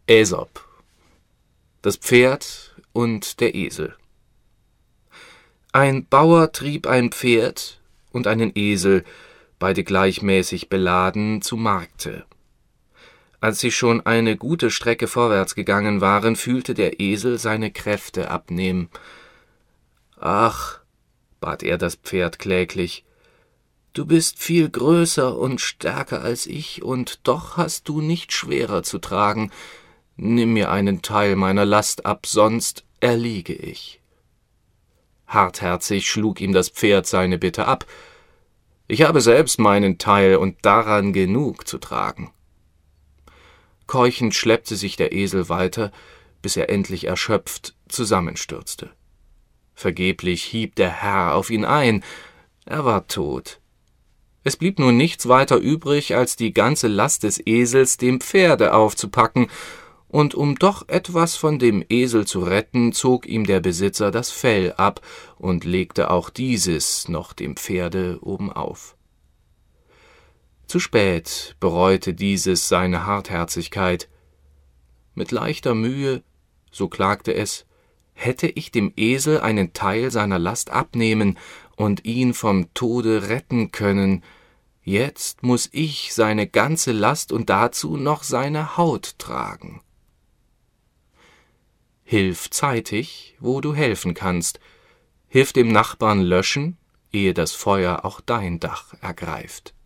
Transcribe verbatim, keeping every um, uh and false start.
Äsop. Das Pferd und der Esel. Ein Bauer trieb ein Pferd und einen Esel, beide gleichmäßig beladen, zu Markte. Als sie schon eine gute Strecke vorwärts gegangen waren, fühlte der Esel seine Kräfte abnehmen. »Ach«, bat er das Pferd kläglich, »du bist viel größer und stärker als ich, und doch hast du nicht schwerer zu tragen. Nimm mir einen Teil meiner Last ab, sonst erliege ich.« Hartherzig schlug ihm das Pferd seine Bitte ab. »Ich habe selbst meinen Teil und daran genug zu tragen.« Keuchend schleppte sich der Esel weiter, bis er endlich erschöpft zusammenstürzte. Vergeblich hieb der Herr auf ihn ein, er war tot. Es blieb nun nichts weiter übrig, als die ganze Last des Esels dem Pferde aufzupacken, und um doch etwas von dem Esel zu retten, zog ihm der Besitzer das Fell ab und legte auch dieses noch dem Pferde obenauf. Zu spät bereute dieses seine Hartherzigkeit. Mit leichter Mühe, so klagte es, hätte ich dem Esel einen Teil seiner Last abnehmen und ihn vom Tode retten können. Jetzt muß ich seine ganze Last und dazu noch seine Haut tragen. Hilf zeitig, wo du helfen kannst. Hilf dem Nachbarn löschen, ehe das Feuer auch dein Dach ergreift.